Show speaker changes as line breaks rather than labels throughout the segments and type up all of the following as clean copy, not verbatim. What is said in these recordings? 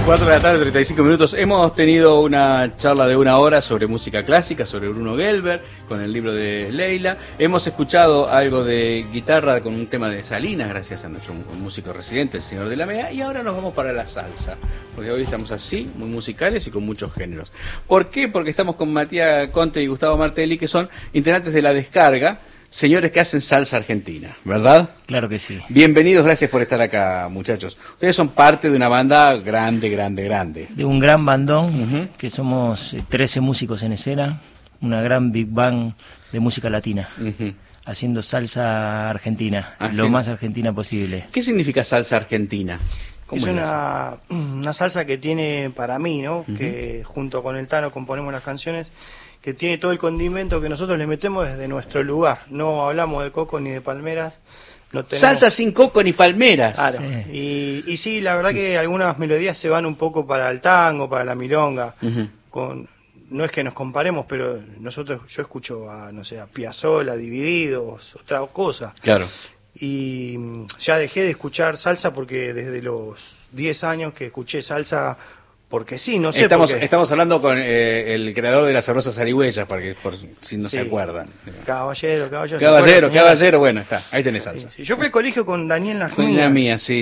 4 de la tarde, 35 minutos. Hemos tenido una charla de 1 hora sobre música clásica, sobre Bruno Gelber, con el libro de Leila. Hemos escuchado algo de guitarra con un tema de Salinas, gracias a nuestro músico residente, el señor de la Mea. Y ahora nos vamos para la salsa, porque hoy estamos así, muy musicales y con muchos géneros. ¿Por qué? Porque estamos con Matías Conte y Gustavo Martelli, que son integrantes de La Descarga, señores que hacen salsa argentina, ¿verdad?
Claro que sí.
Bienvenidos, gracias por estar acá, muchachos. Ustedes son parte de una banda grande.
De un gran bandón, que somos 13 músicos en escena, una gran big band de música latina, haciendo salsa argentina, lo más argentina posible.
¿Qué significa salsa argentina?
Es una salsa que tiene, para mí, ¿no? Que junto con el Tano componemos las canciones, que tiene todo el condimento que nosotros le metemos desde nuestro lugar. No hablamos de coco ni de palmeras. No tenemos...
Salsa sin coco ni palmeras.
Claro. Sí. Y sí, la verdad que algunas melodías se van un poco para el tango, para la milonga. No es que nos comparemos, pero yo escucho a, no sé, a Piazzolla, Divididos, otra cosa.
Claro.
Y ya dejé de escuchar salsa porque desde los 10 años que escuché salsa... Porque sí, no sé
Estamos hablando con el creador de las sabrosas zarigüeyas, por si no se acuerdan.
Caballero.
Bueno, está, ahí tenés salsa.
Sí. Yo fui al colegio con Daniel Najmía.
Con la mía, sí.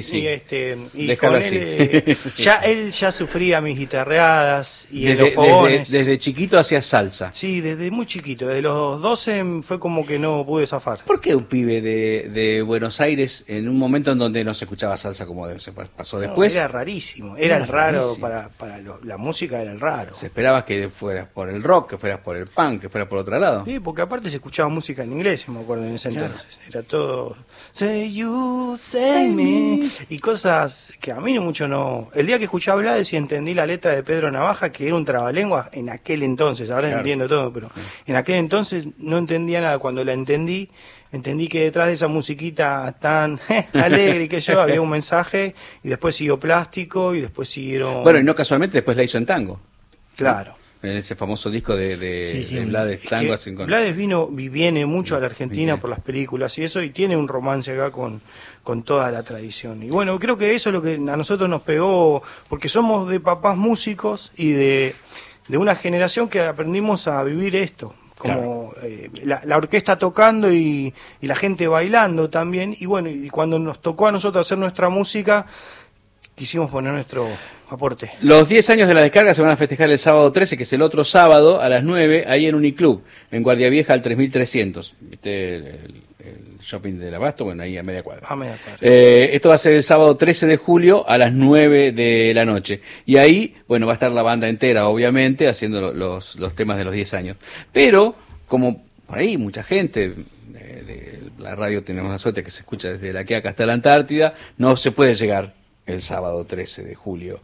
Y con él, él ya sufría mis guitarreadas y en los fogones.
Desde chiquito hacía salsa.
Sí, desde muy chiquito. Desde los 12 fue como que no pude zafar.
¿Por qué un pibe de Buenos Aires, en un momento en donde no se escuchaba salsa como se pasó después?
Era rarísimo, era el raro para la música, era el raro.
Se esperaba que fueras por el rock, que fueras por el punk, que fueras por otro lado.
Sí, porque aparte se escuchaba música en inglés, me acuerdo en ese entonces. Era todo say you, say me, y cosas que a mí mucho no... El día que escuché hablar y entendí la letra de Pedro Navaja, que era un trabalengua en aquel entonces, ahora entiendo todo, pero en aquel entonces no entendía nada. Cuando la entendí que detrás de esa musiquita tan alegre y que yo había un mensaje, y después siguió Plástico, y después siguieron...
Bueno, y no casualmente después la hizo en tango.
Claro.
En ese famoso disco de Blades, Tango.
Blades viene mucho a la Argentina por las películas y eso, y tiene un romance acá con toda la tradición. Y bueno, creo que eso es lo que a nosotros nos pegó, porque somos de papás músicos y de una generación que aprendimos a vivir esto. Como la orquesta tocando y la gente bailando también. Y bueno, y cuando nos tocó a nosotros hacer nuestra música, quisimos poner nuestro aporte.
Los 10 años de La Descarga se van a festejar el sábado 13, que es el otro sábado, a las 9, ahí en Uniclub, en Guardia Vieja al 3300. ¿Viste el shopping del Abasto? Bueno, ahí a media cuadra. Esto va a ser el sábado 13 de julio a las 9 de la noche. Y ahí, bueno, va a estar la banda entera, obviamente, haciendo los temas de los 10 años. Pero, como por ahí mucha gente de la radio tenemos la suerte que se escucha desde la Quiaca hasta la Antártida, no se puede llegar el sábado 13 de julio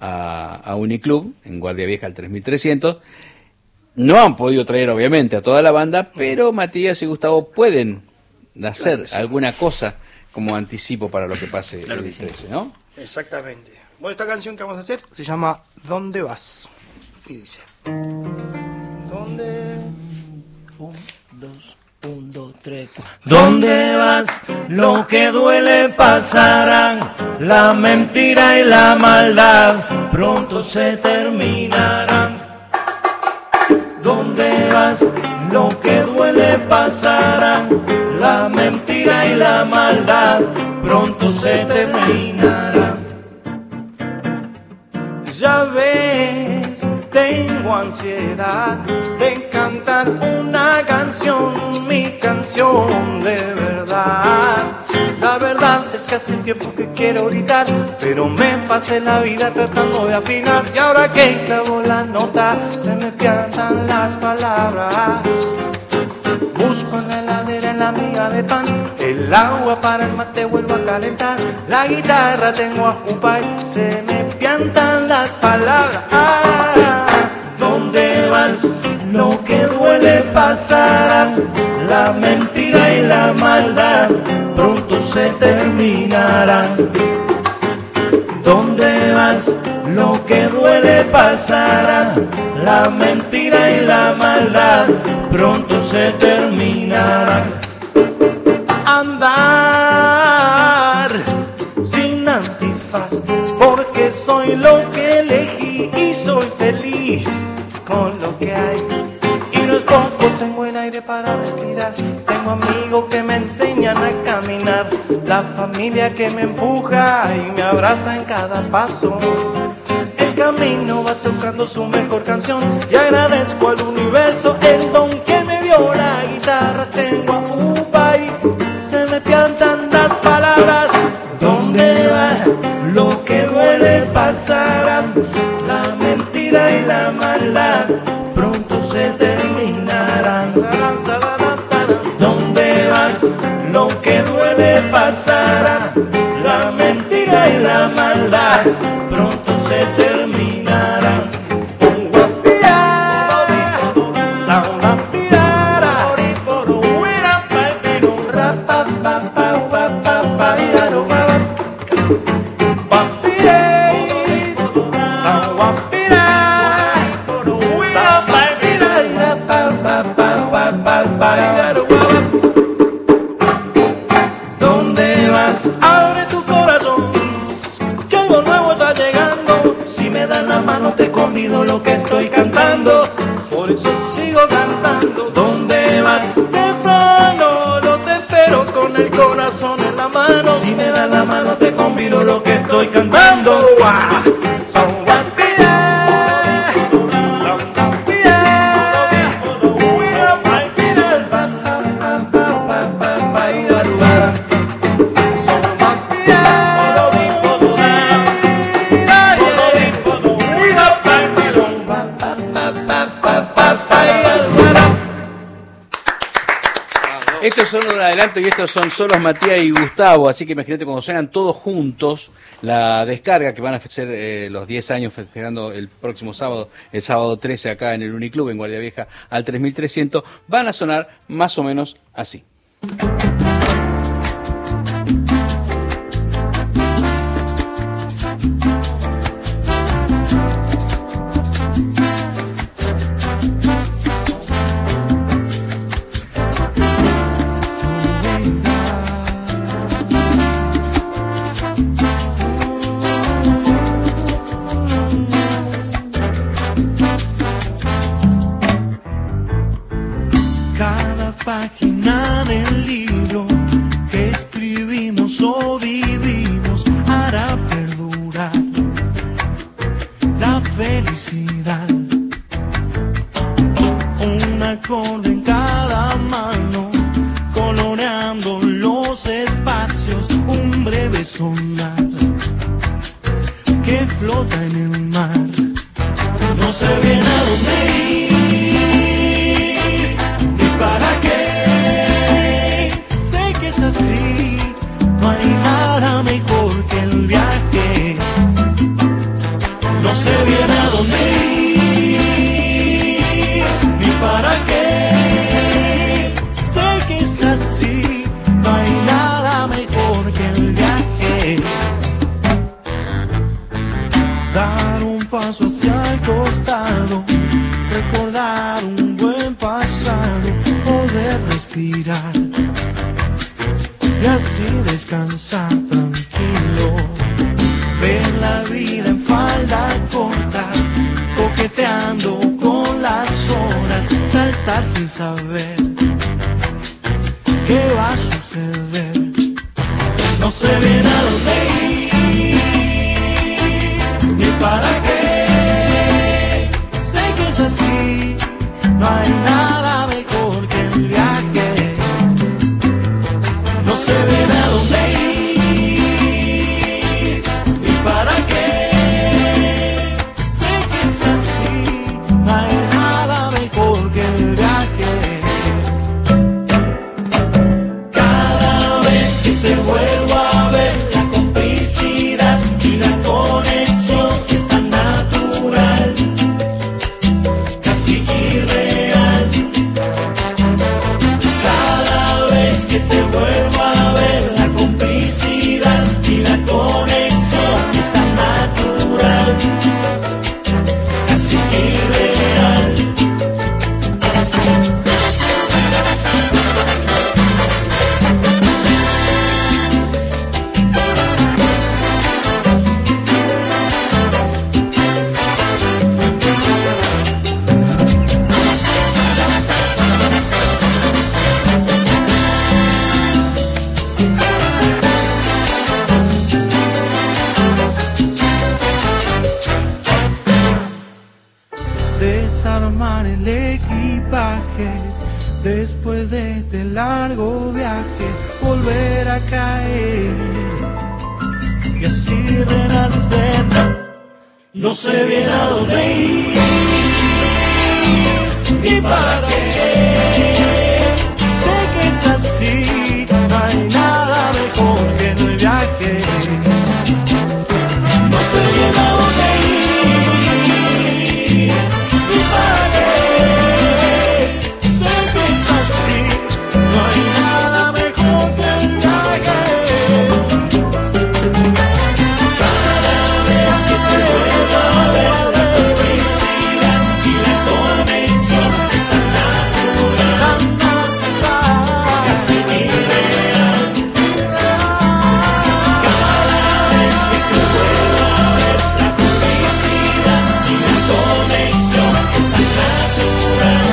a Uniclub, en Guardia Vieja al 3300. No han podido traer, obviamente, a toda la banda, pero Matías y Gustavo pueden hacer alguna cosa como anticipo para lo que pase el 13, ¿no?
Exactamente. Bueno, esta canción que vamos a hacer se llama ¿Dónde vas? Y dice: ¿Dónde?
1, 2, 3, 4. ¿Dónde vas? Lo que duele pasará, la mentira y la maldad pronto se terminarán. ¿Dónde vas? Lo que duele pasará, la mentira y la maldad pronto se terminará.
Ya ves, tengo ansiedad de cantar una canción, mi canción de verdad. La verdad es que hace tiempo que quiero gritar, pero me pasé la vida tratando de afinar. Y ahora que clavo la nota, se me pierdan las palabras. Busco en la heladera en la miga de pan, el agua para el mate vuelvo a calentar. La guitarra tengo a ocupar, se me piantan las palabras. ¿Dónde vas? Lo que duele pasará, la mentira y la maldad pronto se terminará. ¿Dónde vas? Lo que duele pasará, la mentira y la maldad pronto se terminará. Andar sin antifaz porque soy soy lo que elegí y soy feliz con lo que hay. Y no es poco, tengo el aire para respirar, tengo amigos que me enseñan a caminar, la familia que me empuja y me abraza en cada paso. El camino va tocando su mejor canción y agradezco al universo el don que me dio la guitarra. Tengo a Upa y se me piantan las palabras. ¿Dónde vas? Lo que duele pasará, la mentira y la maldad pronto se terminarán. ¿Dónde vas? Lo que duele pasará, la mentira y la maldad pronto se terminarán. ¿Dónde vas? Abre tu corazón, que algo nuevo está llegando. Si me das la mano te convido lo que estoy cantando, por eso sigo cantando. ¿Dónde vas? Temprano, no te espero con el corazón en la mano. Si me das la mano te convido lo que estoy cantando.
Estos son un adelanto y estos son solos Matías y Gustavo, así que imagínate cuando suenan todos juntos, la descarga que van a hacer los 10 años festejando el próximo sábado, el sábado 13 acá en el Uniclub en Guardia Vieja al 3300, van a sonar más o menos así.
Página del libro que escribimos o vivimos hará perdurar la felicidad. Un acorde en cada mano, coloreando los espacios, un breve sonar que flota en el mar. No sé bien a dónde ir. Así, no hay nada mejor que el viaje. No sé bien a dónde ir ni para qué. Sé que es así, no hay nada mejor que el viaje. Dar un paso hacia el costado, recordar un buen pasado, poder respirar y así descansar tranquilo. Ver la vida en falda corta, coqueteando con las horas, saltar sin saber qué va a suceder. No sé bien a dónde ir ni para qué. Sé que es así, no hay nada mejor que el viaje. No sé bien a dónde ir y para qué. Sé que es así, no hay nada mejor que el viaje. Cada vez que te vuelvo a ver, la complicidad y la conexión es tan natural, casi irreal. Cada vez que te vuelvo a ver, viaje, después de este largo viaje, volver a caer y así renacer. No sé bien a dónde ir y para qué. Sé que es así, no hay nada mejor que en el viaje. No sé bien a dónde ir y para qué. Sé que es así, no hay nada mejor que el viaje. Cada vez que te vuelvo a ver, la felicidad y la conexión es tan natural, casi irreal. Cada vez que te vuelvo a ver, la felicidad y la conexión es tan natural.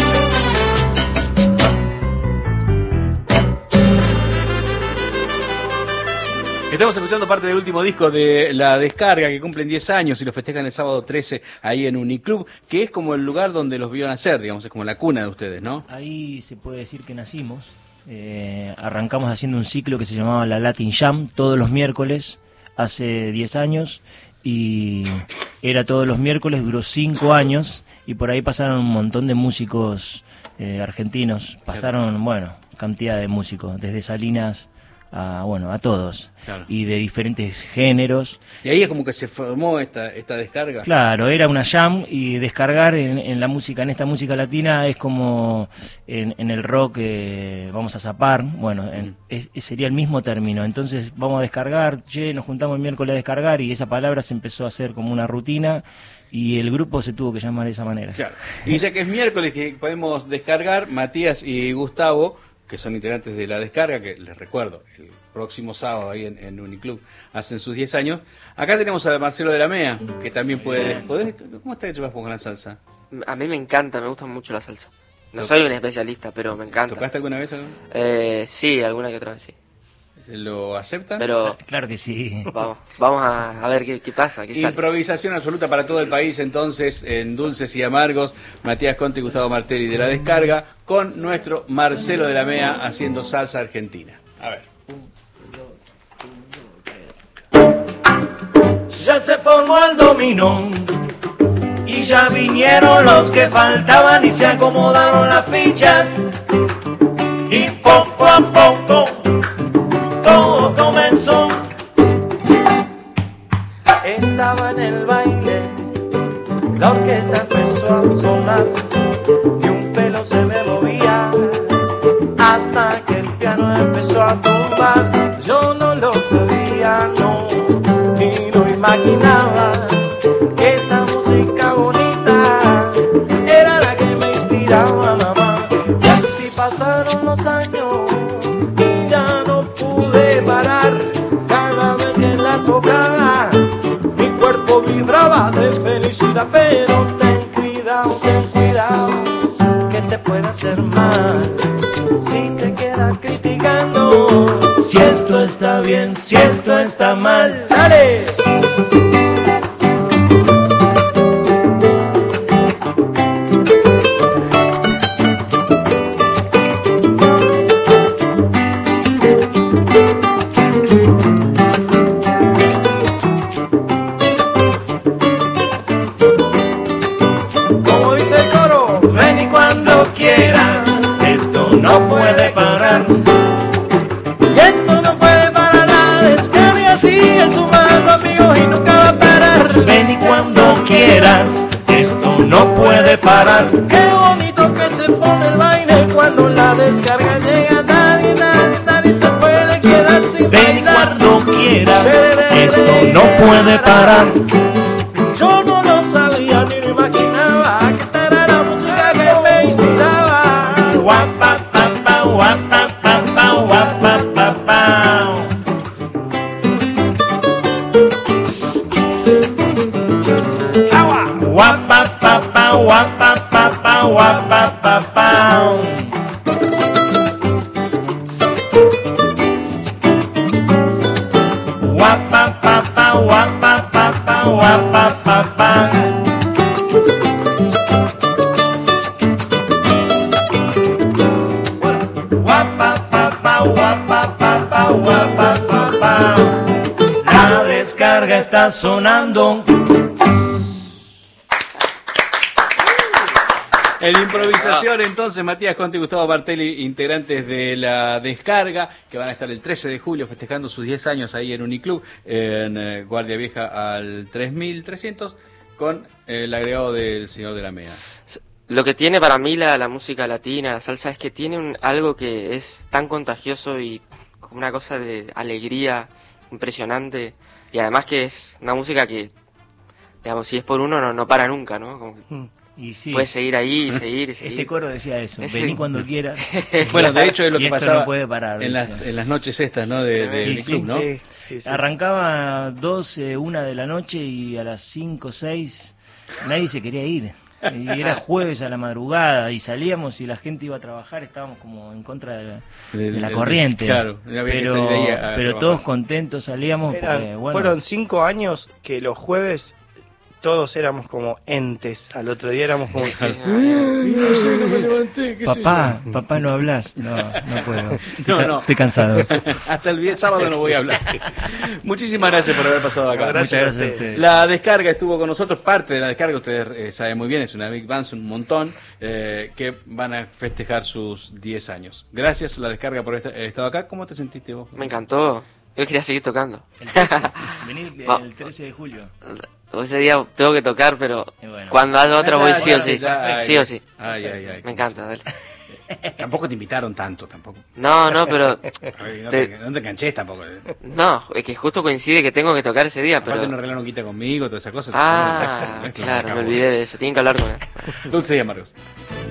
Estamos escuchando parte del último disco de La Descarga, que cumplen 10 años y lo festejan el sábado 13 ahí en Uniclub, que es como el lugar donde los vio nacer, digamos, es como la cuna de ustedes, ¿no?
Ahí se puede decir que nacimos. Arrancamos haciendo un ciclo que se llamaba la Latin Jam, todos los miércoles, hace 10 años, y era todos los miércoles, duró 5 años, y por ahí pasaron un montón de músicos argentinos, pasaron, bueno, cantidad de músicos, desde Salinas a todos,
claro,
y de diferentes géneros.
Y ahí es como que se formó esta descarga.
Claro, era una jam, y descargar en la música, en esta música latina, es como en el rock, vamos a zapar, bueno, sería el mismo término. Entonces vamos a descargar, nos juntamos el miércoles a descargar, y esa palabra se empezó a hacer como una rutina, y el grupo se tuvo que llamar de esa manera.
Claro. Y ya que es miércoles que podemos descargar, Matías y Gustavo, que son integrantes de La Descarga, que les recuerdo, el próximo sábado ahí en Uniclub hacen sus 10 años. Acá tenemos a Marcelo de la Mea, que también puede... ¿Cómo está que llevas con la salsa?
A mí me encanta, me gusta mucho la salsa. No soy un especialista, pero me encanta.
¿Tocaste alguna vez?
Sí, alguna que otra vez, sí.
¿Lo aceptan?
Pero
claro que sí.
Vamos a ver qué pasa. Qué
Improvisación absoluta para todo el país, entonces, en Dulces y Amargos, Matías Conte y Gustavo Martelli de La Descarga, con nuestro Marcelo de la Mea haciendo salsa argentina. A ver.
Ya se formó el dominó y ya vinieron los que faltaban y se acomodaron las fichas, y poco a poco todo comenzó. Estaba en el baile, la orquesta empezó a sonar y un pelo se me movía hasta que el piano empezó a tumbar. Yo no lo sabía, no, ni lo imaginaba, que esta música bonita era la que me inspiraba, mamá. Y así pasaron los años y ya no pude parar. Cada vez que la tocaba, mi cuerpo vibraba de felicidad. Pero ten cuidado, que te puede hacer mal si te quedas criticando si esto está bien, si esto está mal. ¡Dale! Como dice el coro, ven y cuando quieras, esto no puede parar. Y esto no puede parar, la descarga sigue sumando amigos y nunca va a parar. Ven y cuando quieras, esto no puede parar. Qué bonito que se pone el baile cuando la descarga llega. Nadie se puede quedar sin bailar. Ven y cuando quieras, esto no puede parar. Yo no lo sabía ni lo imaginaba, que esta era la música que me inspiraba. Guapa, pa, pa, guapa, pa, pa, guapa, pa, pa. Guapa, pa, pa, guapa, pa, pa, guapa, pa, pa. Guapa, pa, pa, guapa, pa, pa, La descarga está sonando.
En improvisación, entonces, Matías Conti y Gustavo Bartelli, integrantes de La Descarga, que van a estar el 13 de julio festejando sus 10 años ahí en Uniclub, en Guardia Vieja al 3300, con el agregado del Señor de la Mea.
Lo que tiene para mí la música latina, la salsa, es que tiene algo que es tan contagioso y como una cosa de alegría impresionante, y además que es una música que, digamos, si es por uno no para nunca, ¿no? Como que
y sí,
puedes seguir ahí y seguir y seguir.
Este coro decía eso, vení cuando quieras.
Bueno, de hecho es lo que pasaba
no puede parar,
en las noches estas, ¿no? De Uniclub, ¿no?
Sí. Arrancaba 12, 1 de la noche y a las 5, 6 nadie se quería ir. Y era jueves a la madrugada y salíamos y la gente iba a trabajar, estábamos como en contra de la corriente.
Claro,
pero todos contentos salíamos. Porque, bueno,
fueron 5 años que los jueves todos éramos como entes. Al otro día éramos como...
no me levanté,
papá, no hablas. No puedo.
No.
Estoy cansado.
Hasta el sábado no voy a hablar. Muchísimas gracias por haber pasado acá.
Muchas gracias a ustedes.
La Descarga estuvo con nosotros, parte de La Descarga, ustedes saben muy bien, es una big band, un montón, que van a festejar sus 10 años. Gracias, La Descarga, por haber estado acá. ¿Cómo te sentiste vos?
Me encantó. Yo quería seguir tocando.
El 13, venís el 13 de julio.
Ese día tengo que tocar, pero
bueno,
cuando haya otro voy sí o sí. Sí o sí.
Ay,
me encanta, dale.
Tampoco te invitaron tanto, tampoco.
No, pero...
No te enganches tampoco.
No, es que justo coincide que tengo que tocar ese día,
Aparte
pero...
no arreglaron quita conmigo, todas esas cosas.
Claro, me olvidé de eso. Tienen que hablar con él.
Dulce y amargos.